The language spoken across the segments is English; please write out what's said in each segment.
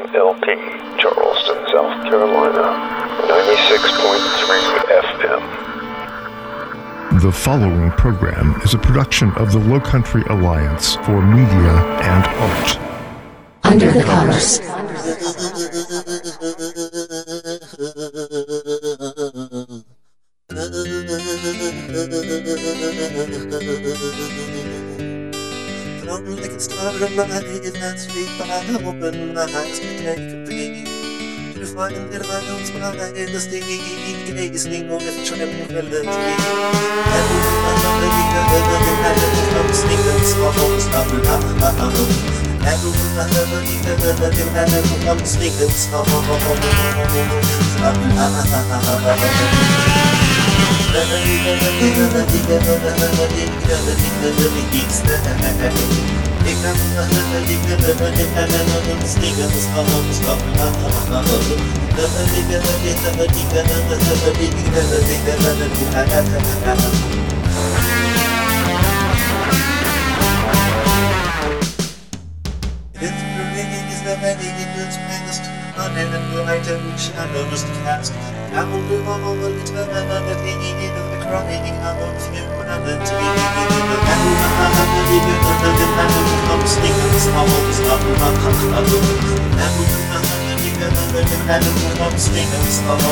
KLP, Charleston, South Carolina, 96.3 FM. The following program is a production of the Low Country Alliance for Media and Art. Under the Covers. Don't like it started my head last week, but I opened my eyes to take a peek. To find that I don't smile in the state, gazing on the tranquility. And my melody, I'm singing songs of love. And my melody, I'm singing songs of shadows cast. I will do all the eternity in the crying out of humanity. I'm singing songs of love. I'm singing songs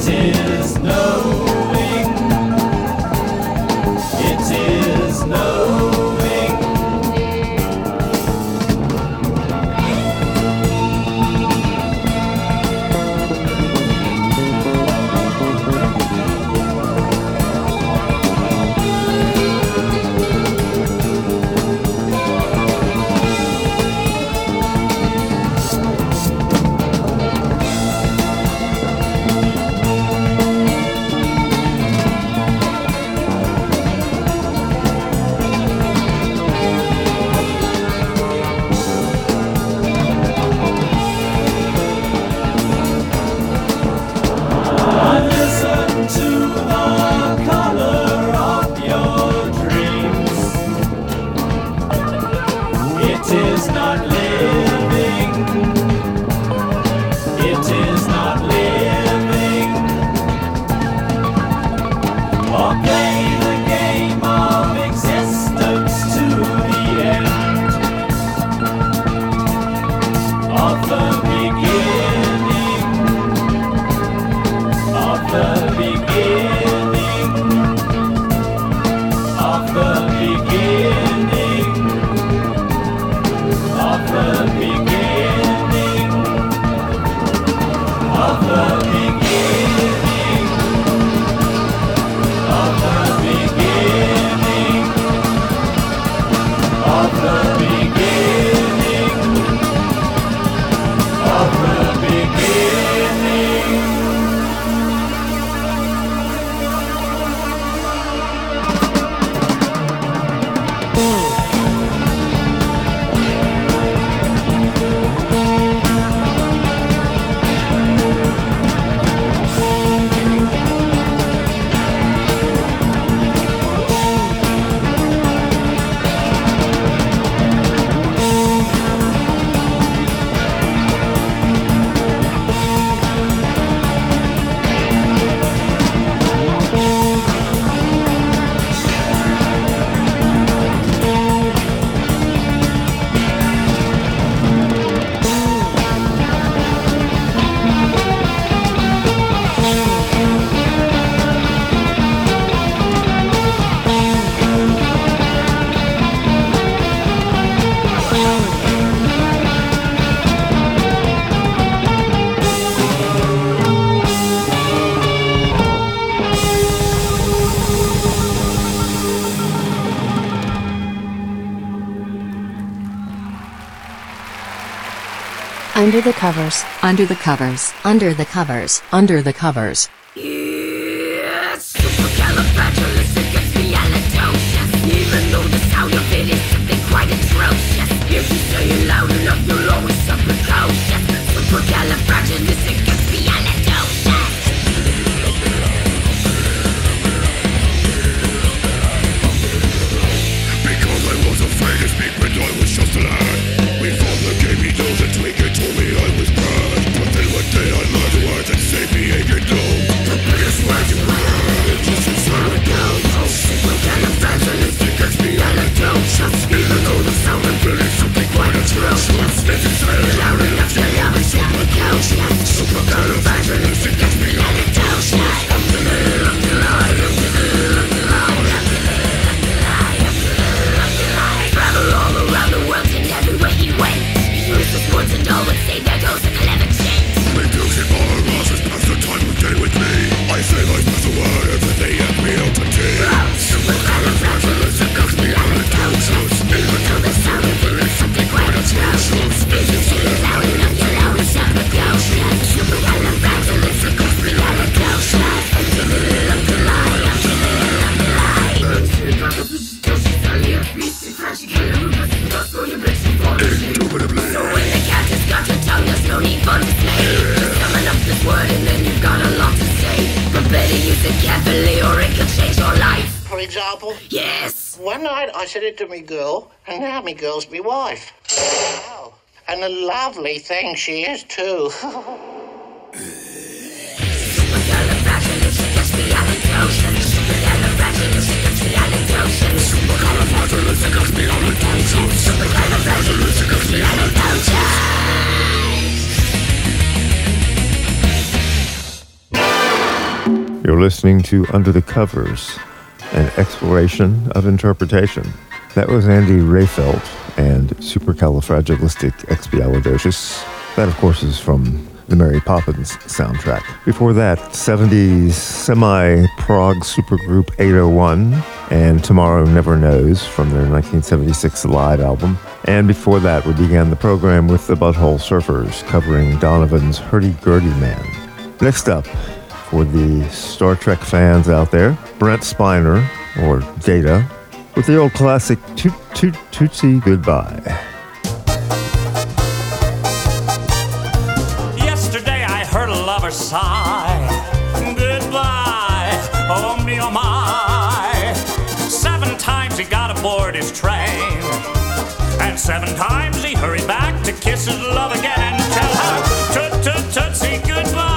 Under the covers. Under the covers. Under the covers. Under the covers. Yes, supercalifragilisticexpialidocious. Even though the sound of it is something quite atrocious, if you say it loud enough, you'll always sound precocious. Supercalifragilisticexpialidocious. Because I was afraid to speak when I was just a lad. Before the game he knows and tweak it told me I was bad. But then one day I learned the words that saved me aching down. The biggest words you heard, it's just inside a dome. Supercalifragilisticexpialidocious. Even though the sound of it is something quite atrocious, if you say it loud enough, you'll always sound precocious. Supercalifragilisticexpialidocious. Travel all around the world and everywhere he went, he used his words and all would say there goes a clever chance. Reducing all losses, pass the time of day with me. I say my special word and they ask me out to tea. Supercalifragilisticexpialidocious. Even though the sound of it is something quite atrocious, if you say it loud enough, you'll always sound precocious. Supercalifragilisticexpialidocious. So when the cat has got your tongue, there's no need for display. Just summon up this word and then you've got a lot to say. But better use it carefully or it could change your life. For example? Yes. One night I said it to me girl, and now me girl's me wife. Wow. And a lovely thing she is too. Supercalifragilisticexpialidocious. Supercalifragilisticexpialidocious. Supercalifragilisticexpialidocious. Supercalifragilisticexpialidocious. You're listening to Under the Covers, an exploration of interpretation. That was Andy Rehfeldt and Supercalifragilisticexpialidocious. That, of course, is from the Mary Poppins soundtrack. Before that, 70s semi-prog supergroup 801 and Tomorrow Never Knows from their 1976 live album. And before that, we began the program with the Butthole Surfers covering Donovan's Hurdy-Gurdy Man. Next up, for the Star Trek fans out there, Brent Spiner, or Data, with the old classic Toot Toot Tootsie Goodbye. Yesterday I heard a lover sigh, goodbye, oh me oh my. 7 times he got aboard his train, and 7 times he hurried back to kiss his love again and tell her Toot Toot Tootsie Goodbye.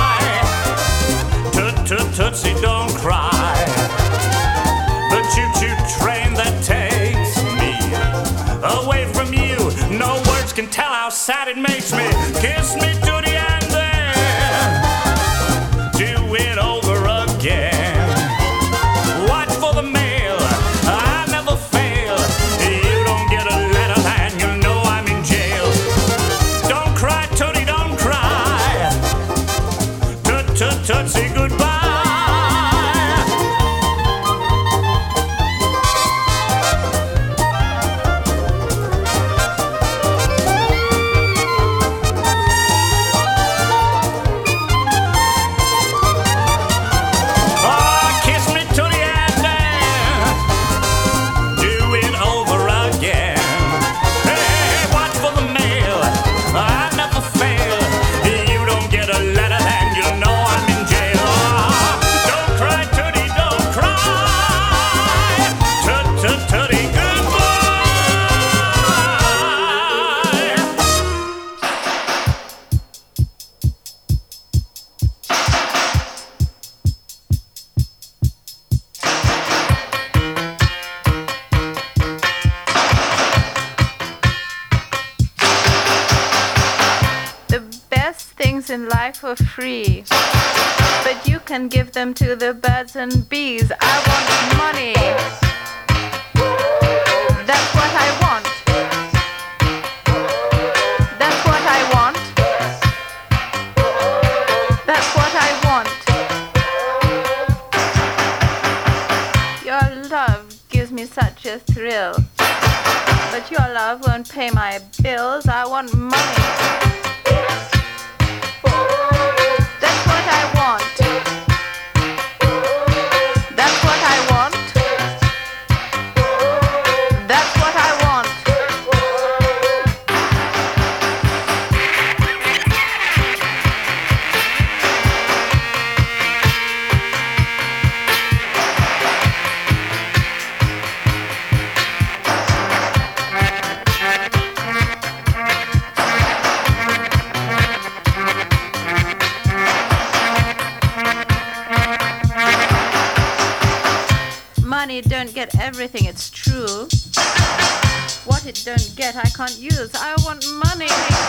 Tootsie, don't cry. The choo-choo train that takes me away from you. No words can tell how sad it makes me. Kiss me to the end, then do it over again. Watch for the mail, I never fail. You don't get a letter and you know I'm in jail. Don't cry, Tootie, don't cry. Tootsie, goodbye. In life for free, but you can give them to the birds and bees. I want money. That's what I want. That's what I want. That's what I want. Your love gives me such a thrill, but your love won't pay my bills. I want money. Don't get everything, it's true. What it don't get, I can't use. I want money.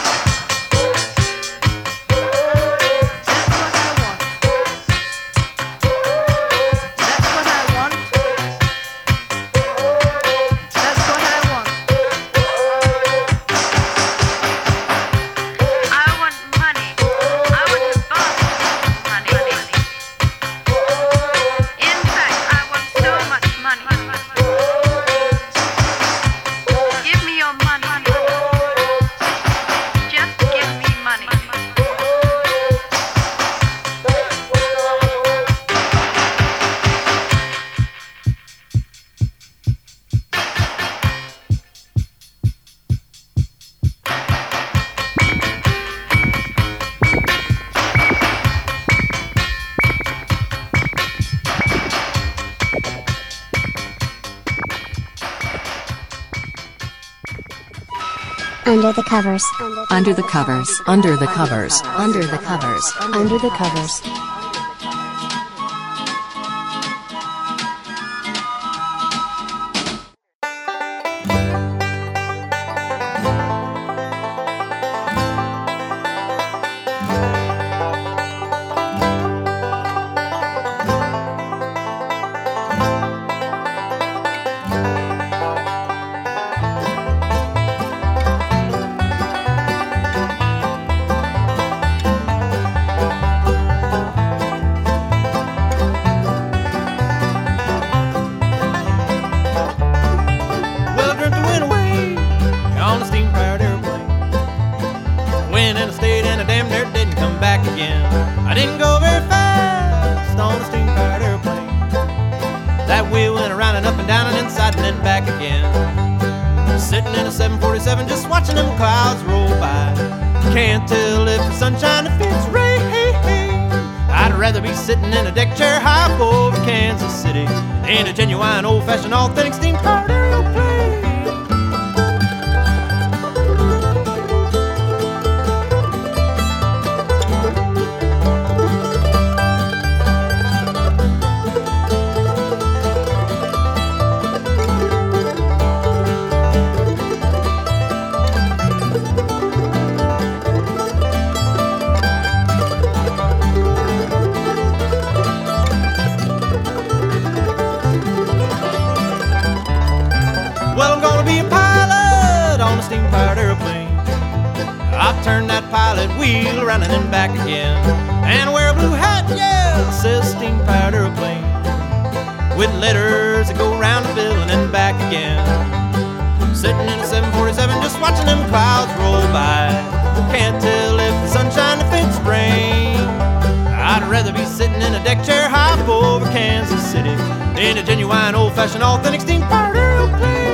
Under the covers. Under the covers. Under the covers. Under the covers. Under the covers. Sitting in a 747 just watching them clouds roll by. Can't tell if it's sunshine, if it's rain. I'd rather be sitting in a deck chair high up over Kansas City in a genuine old-fashioned authentic steam-powered aeroplane. Turn that pilot wheel around and then back again, and wear a blue hat, yeah, says steam-powered airplane, with letters that go round the bill and then back again. Sitting in a 747 just watching them clouds roll by. Can't tell if it's sunshine, if it's rain. I'd rather be sitting in a deck chair high up over Kansas City in a genuine old-fashioned authentic steam-powered airplane.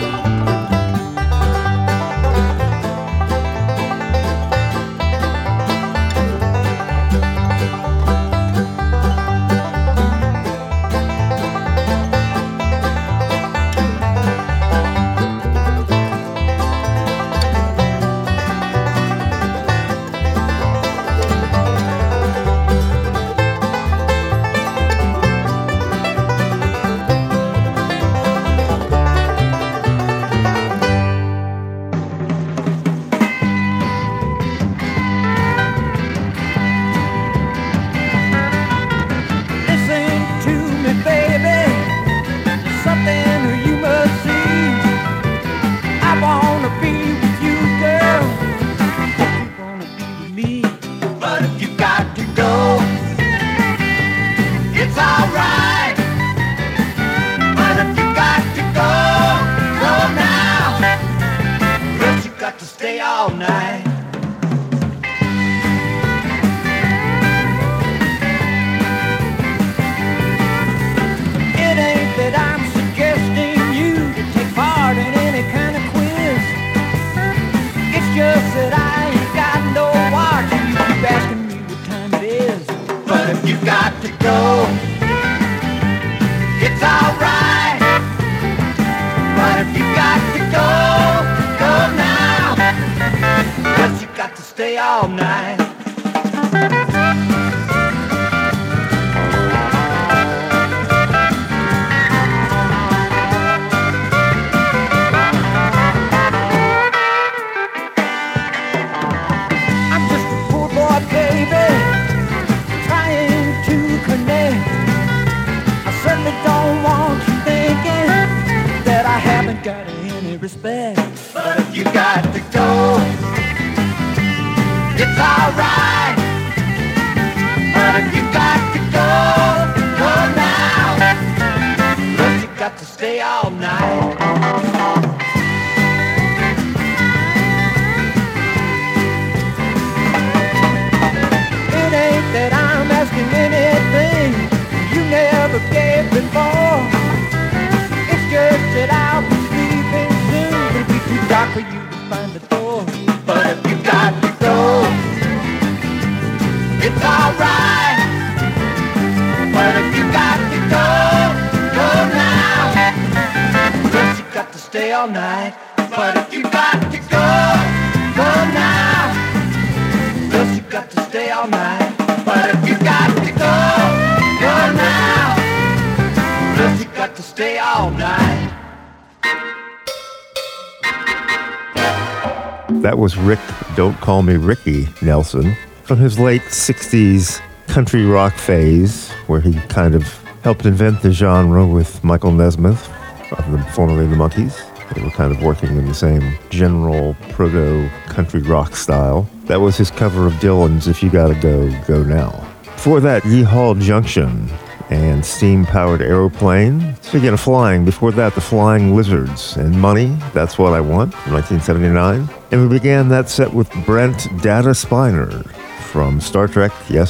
That was Rick, Don't Call Me Ricky Nelson, from his late 60s country rock phase, where he kind of helped invent the genre with Michael Nesmith, formerly the Monkees. They were kind of working in the same general proto-country rock style. That was his cover of Dylan's If You Gotta Go, Go Now. Before that, Yeehaw Junction and Steam-Powered Aeroplane. Speaking of flying, before that, The Flying Lizards and Money, That's What I Want, from 1979. And we began that set with Brent Data Spiner from Star Trek, yes,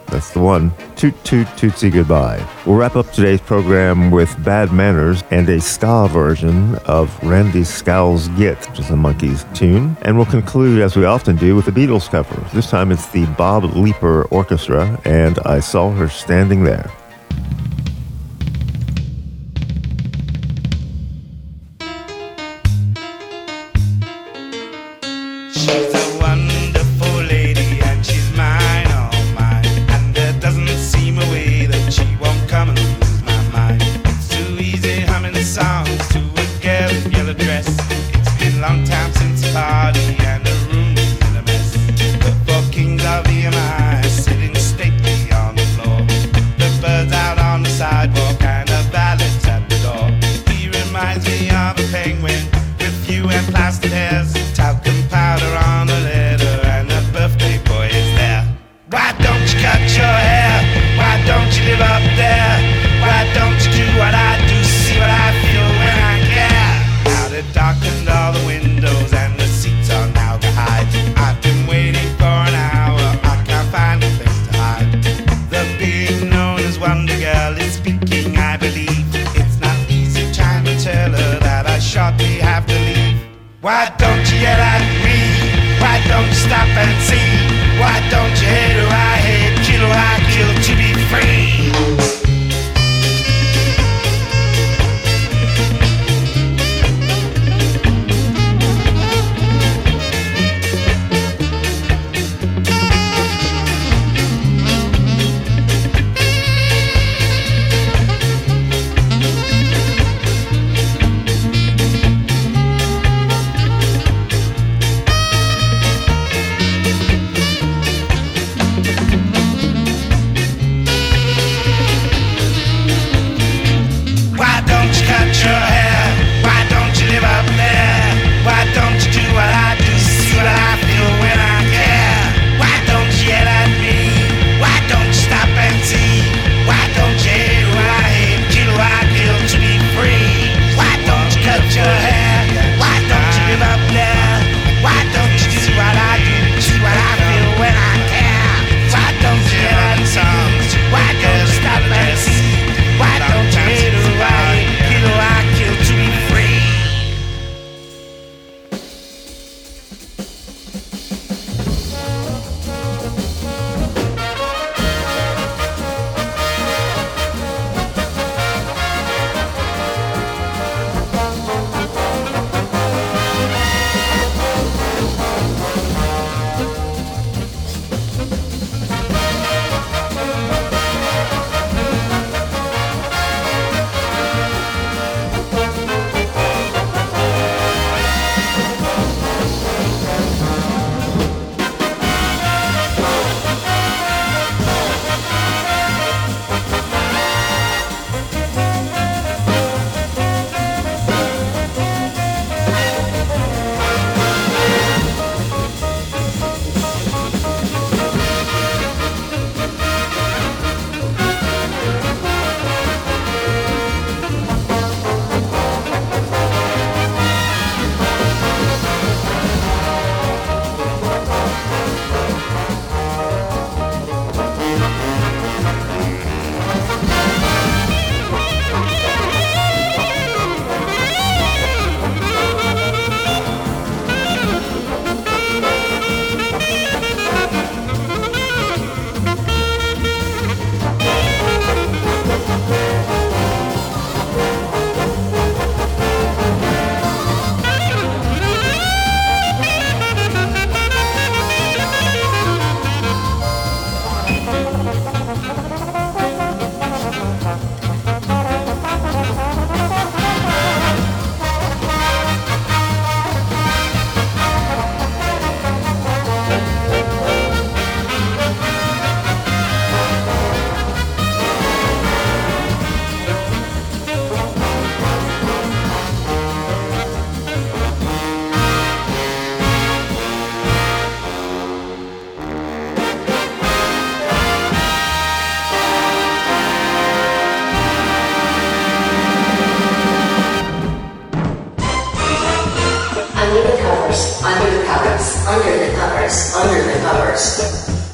That's the one. Toot toot tootsie goodbye. We'll wrap up today's program with Bad Manners and a ska version of Randy Scowl's Git, which is a Monkees tune. And we'll conclude, as we often do, with the Beatles cover. This time it's the Bob Leeper Orchestra, and I Saw Her Standing There. She's a wonderful lady and she's mine, all mine. And there doesn't seem a way that she won't come and lose my mind. It's too easy humming songs to a girl in yellow dress. It's been a long time since a party and the room is in a mess. The four kings of EMI sitting stately on the floor. The birds out on the sidewalk and the valets at the door. He reminds me of a penguin with few and plastered hairs, talcum powder on the leather, and the birthday boy is there. Why don't you cut your hair? Why don't you live up there? Why don't you do what I do, see what I feel when I care? Now they've darkened all the windows and the seats are now to hide. I've been waiting for an hour, I can't find a place to hide. The being known as Wonder Girl is speaking, I believe. It's not easy trying to tell her that I shortly have to leave. Why don't you yell at me? Why don't you stop and see? Why don't you hate who I hate, kill who I kill to be free?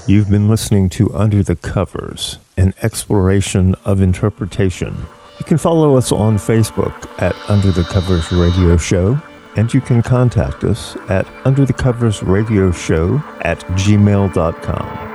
You've been listening to Under the Covers, an exploration of interpretation. You can follow us on Facebook at Under the Covers Radio Show, and you can contact us at underthecoversradioshow@gmail.com.